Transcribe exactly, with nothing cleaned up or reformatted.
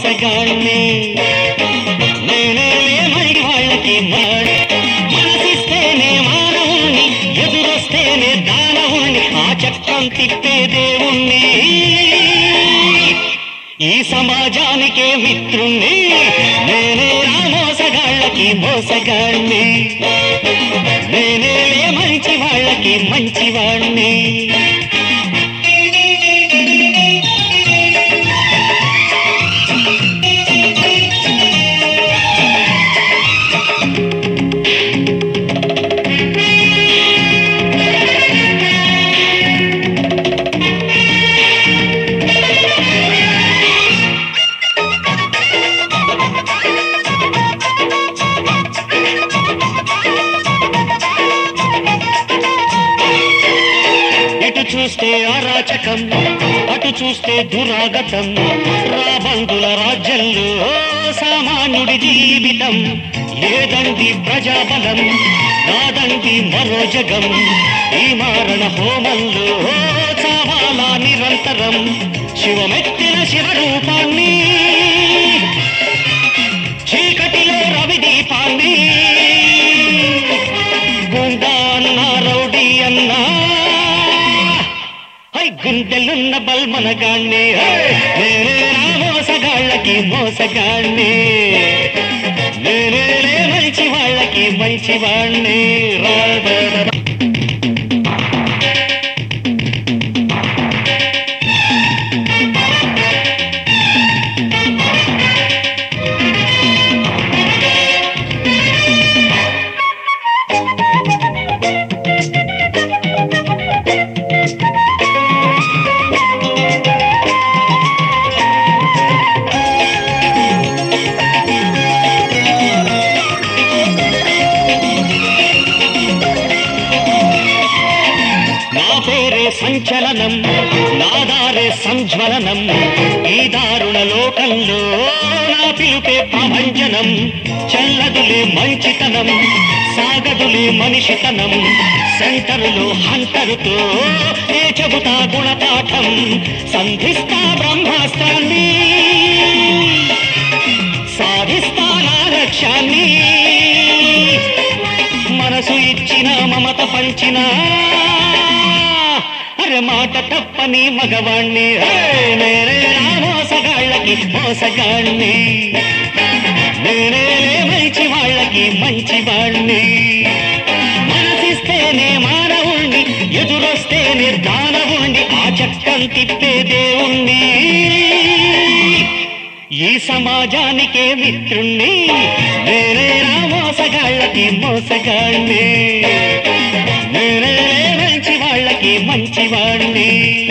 మోసగాణ్ణి నేనే మంచి వాళ్ళకి మనసిస్తేనే మానవుణ్ణి ఎదురొస్తేనే దానవుణ్ణి ఆ చక్రం తిప్పే దేవుణ్ణి ఈ సమాజానికే మిత్రుణ్ణి నేనే రా మోసగాళ్ళకి మోసగాణ్ణి నేనే మంచి వాళ్ళకి మంచివాణ్ణి చూస్తే అరాచకం అటు చూస్తే దురాగతం రాబందుల రాజ్యంలో సామాన్యుడి జీవితం ఏదండి ప్రజాబలం కాదండి మరో జగం ఈ మారణ హోమంలో చావాలా నిరంతరం శివమెత్తిన శివరూపాన్ని చీకటిలో రవి దీపాన్ని గుండా అన్న రౌడీ అన్నా గుండెలున్న బల్మనగాణ్ణి నేనే రా మోసగాళ్ళకి మోసగాణ్ణి నేనే మంచి వాళ్ళకి మంచివాణ్ణి రా సంచలనం నాదారే సంజ్వలనం ఈ దారుణ లోకంలో నా పిలుపే ప్రభంజనం చల్లదులే మంచితనం సాగదులే మనిషితనం సెంటరులో హంటరుతో ఏ చెబుతా గుణపాఠం సంధిస్తా బ్రహ్మాస్త్రాన్ని సాధిస్తా నా లక్ష్యాన్ని మనసు ఇచ్చిన మమత పంచిన మాట తప్పని మగవాణ్ణి నేనే రా మోసగాళ్ళకి మోసగాణ్ణి నేనే మంచి వాళ్ళకి మంచివాణ్ణి మనసిస్తేనే మానవుణ్ణి ఎదురొస్తేనే దానవుణ్ణి ఆ చక్కం తిప్పే దేవుణ్ణి ఈ సమాజానికే మిత్రుణ్ణి నేనే రా మోసగాళ్ళకి మోసగాణ్ణి నేనే మంచి వాళ్ళకి మంచివాణ్ణి